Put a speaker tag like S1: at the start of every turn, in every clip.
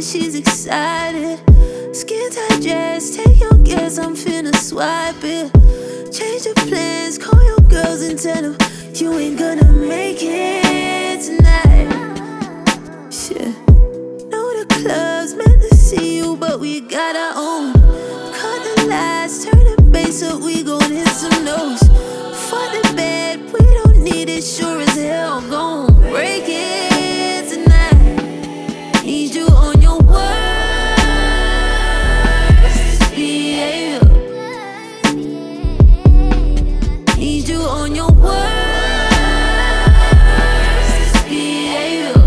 S1: she's excited. Skin tight dress, take your guess, I'm finna swipe it. Change the plans, call your girls and tell them you ain't gonna make it tonight. Shit. Know the club's meant to see you, but we got our own. Cut the lights, turn the bass up, we gon' hit some notes. Fuck the bed, we don't need it, sure as hell gon' break it tonight. Need you on your worst behavior. Need you on your worst behavior.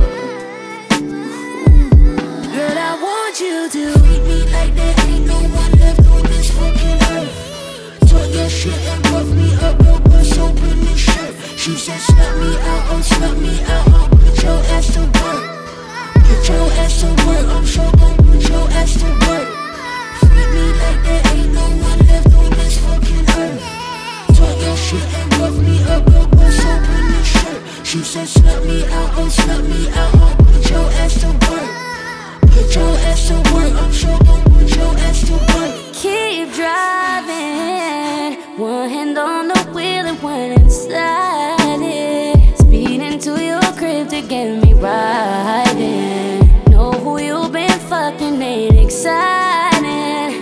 S1: Girl, I want you to
S2: treat me like there ain't no one left on this fucking earth. Talk your shit and rough me up, no bust open this shit. She said snap me out, oh snap me out, oh put your ass to work. Put your ass to work, I'm sure gon' put your ass to work. Treat me like there ain't no one left on this fucking earth. Talk your shit and rough me up, no bust open this shit. She said snap me out, oh snap me out, oh put your ass to work. Put your ass to work, I'm sure gon' put your ass to work.
S3: Keep driving, one hand on the wheel and one inside it. Speeding to your crib to get me riding. Know who you been fucking, ain't exciting.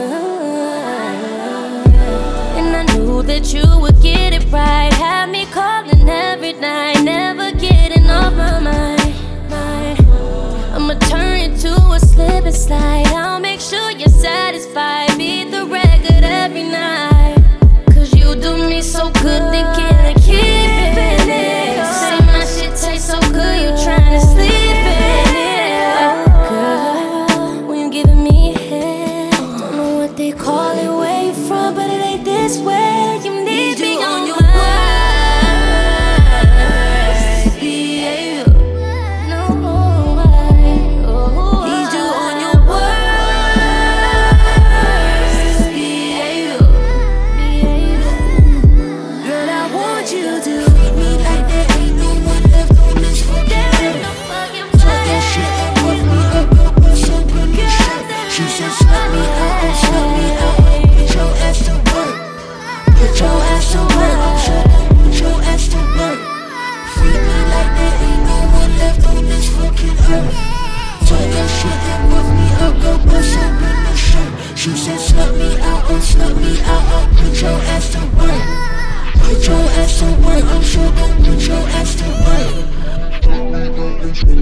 S3: And I knew that you would get it right. Have me calling every night, never getting off my mind. I'ma turn you to a slip and slide. I'll make sure you're satisfied. Beat the record every night. Cause you do me so good, thinking I keep it. Say my shit tastes so good, you tryna sleep in it. Girl, when you giving me head, don't know what they call it, where you from, but it ain't this way. You need me on your
S1: worst behavior. Need you on your worst behavior. Girl, I want you to
S2: treat me like there ain't no one left on this fucking earth. Talk your shit and rough me up, no bust open this shit. She said snap me out, oh snap me out, oh put your ass to work. Put your ass to work, I'm sure gon' put your ass to work. Treat me like there ain't no one left on this fucking earth. Talk your shit and rough me up, no bust open this shit. She said snap me out, oh snap me out, oh put your ass to work. Put your ass to work, I'm sure gon' put your ass to work.